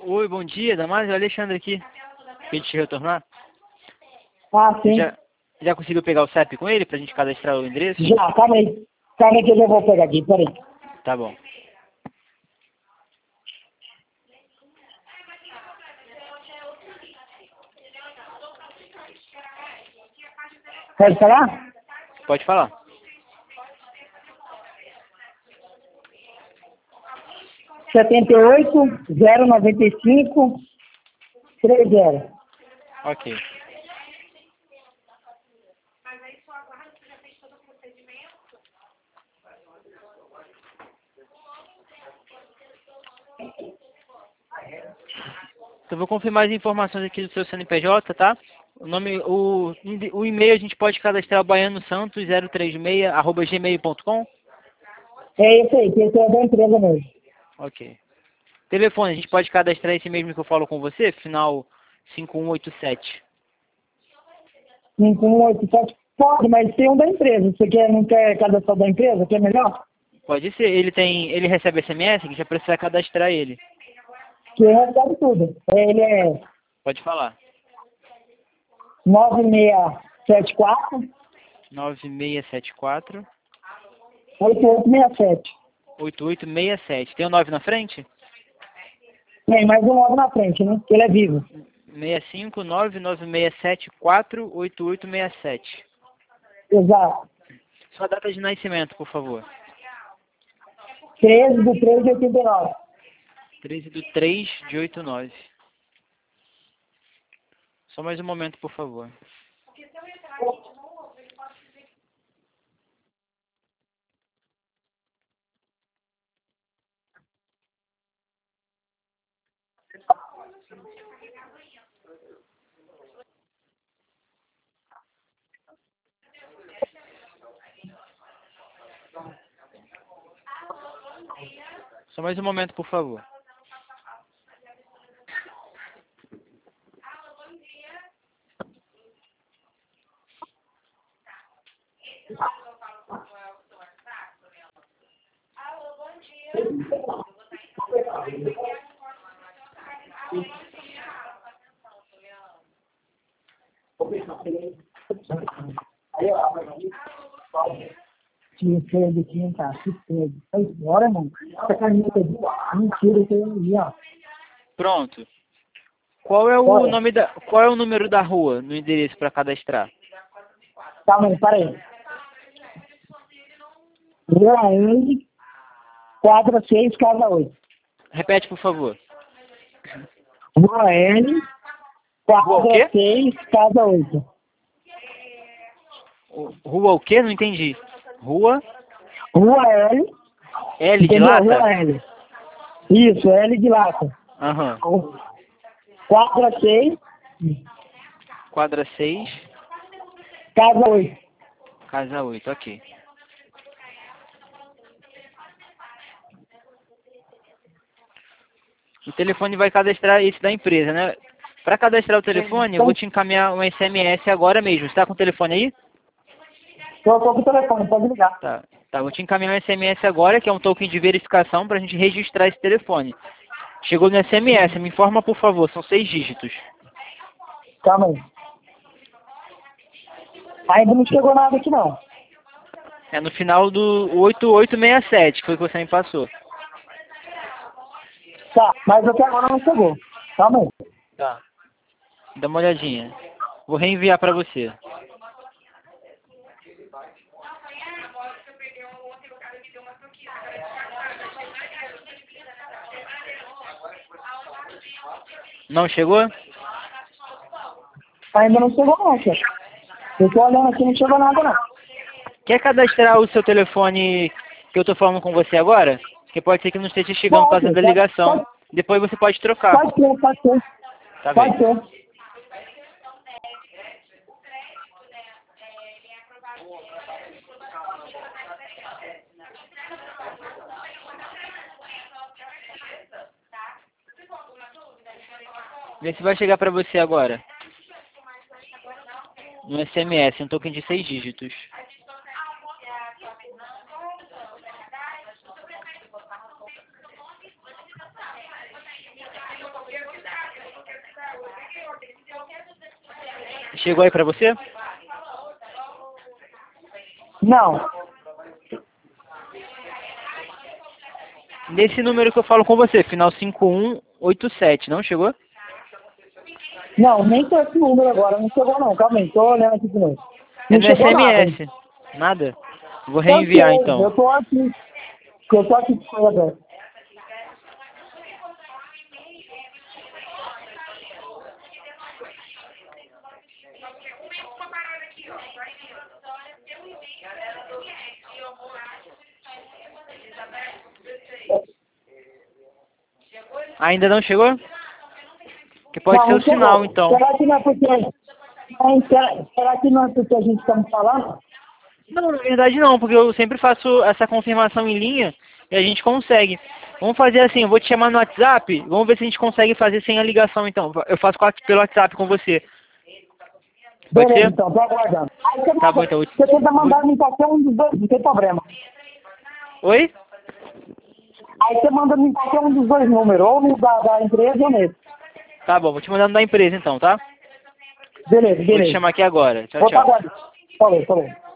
Oi, bom dia, Damásio. É o Alexandre aqui. Quer te retornar? Ah, sim. Já conseguiu pegar o CEP com ele pra gente cadastrar o endereço? Já, calma aí. Calma aí que eu já vou pegar aqui, peraí. Tá bom. Pode falar? Pode falar. Setenta e oito, 095, 30. Ok. Então, vou confirmar as informações aqui do seu CNPJ, tá? O e-mail a gente pode cadastrar baianosantos036@gmail.com. É isso aí, que esse é da empresa mesmo. Ok. Telefone, a gente pode cadastrar esse mesmo que eu falo com você, final 5187. 5187. Pode, mas tem um da empresa. Você não quer cadastrar da empresa? Que é melhor? Pode ser, ele recebe SMS, que já precisa cadastrar ele. Que recebe tudo. Ele é Pode falar. 9674 9674 8867. 8867. Tem o 9 na frente? Tem mais um logo na frente, né? Que ele é vivo. 65996748867. Exato. Sua data de nascimento, por favor. 13/3/89. 13/3/89. Só mais um momento, por favor. Só mais um momento, por favor. Tinha sede, tinha que sede. Vai embora, mano. Essa caneta de mentira que eu ia, ó. Pronto. Qual é o Olha, nome da, qual é o número da rua no endereço para cadastrar? calma aí, para aí. Rua N, quadra 6, casa 8. Repete, por favor. Rua N, Rua o quê? quadra 6, casa 8. Rua o quê? Não entendi. Rua Rua L, L de entendeu? lata? Rua L. Isso, L de lata. Aham. Quadra 6, Quadra 6, casa 8. casa 8, ok. O telefone vai cadastrar esse da empresa, né? Para cadastrar o telefone, eu vou te encaminhar um SMS agora mesmo. Você está com o telefone aí? Tô com o telefone, pode ligar. Tá. Tá, vou te encaminhar um SMS agora, que é um token de verificação para a gente registrar esse telefone. Chegou no SMS, me informa, por favor, são 6 dígitos. Calma aí. Ainda não chegou nada aqui, não. É no final do 8867, que foi o que você me passou. Tá, mas até agora não chegou. Calma aí. Tá. Dá uma olhadinha. Vou reenviar para você. Não chegou? Ainda não chegou, não, chefe. Eu tô olhando aqui, não chegou nada, não. Quer cadastrar o seu telefone que eu tô falando com você agora? Porque pode ser que não esteja chegando por causa da ligação. Depois você pode trocar. Pode ser, pode ser. Tá bem. Pode ser. Vê se vai chegar para você agora. No SMS, um token de 6 dígitos. Chegou aí pra você? Não. Nesse número que eu falo com você, final 5187, não chegou? Não, nem tô esse número agora, não chegou não, calma aí, tô olhando aqui de novo. É Não no chegou nada. SMS. Nada? Vou reenviar então. Eu tô aqui com ele aberto. Ainda não chegou? Que pode ser o chegou. sinal então. Será que não é porque, será que não é porque a gente está me falando? Não, na verdade não, porque eu sempre faço essa confirmação em linha e a gente consegue. Vamos fazer assim, eu vou te chamar no WhatsApp, vamos ver se a gente consegue fazer sem a ligação então. Eu faço pelo WhatsApp com você. Pode Beleza, ser? então, tô aguardando. Aí Tá bom, então. você tenta mandar em qualquer um dos dois, não tem problema. Oi? Aí você manda em qualquer um dos dois números, ou no da empresa ou nesse. Tá bom, vou te mandar no da empresa então, tá? Beleza, Vou te beleza. chamar aqui agora. Tchau, Vou estar tchau. aguardando. Falou.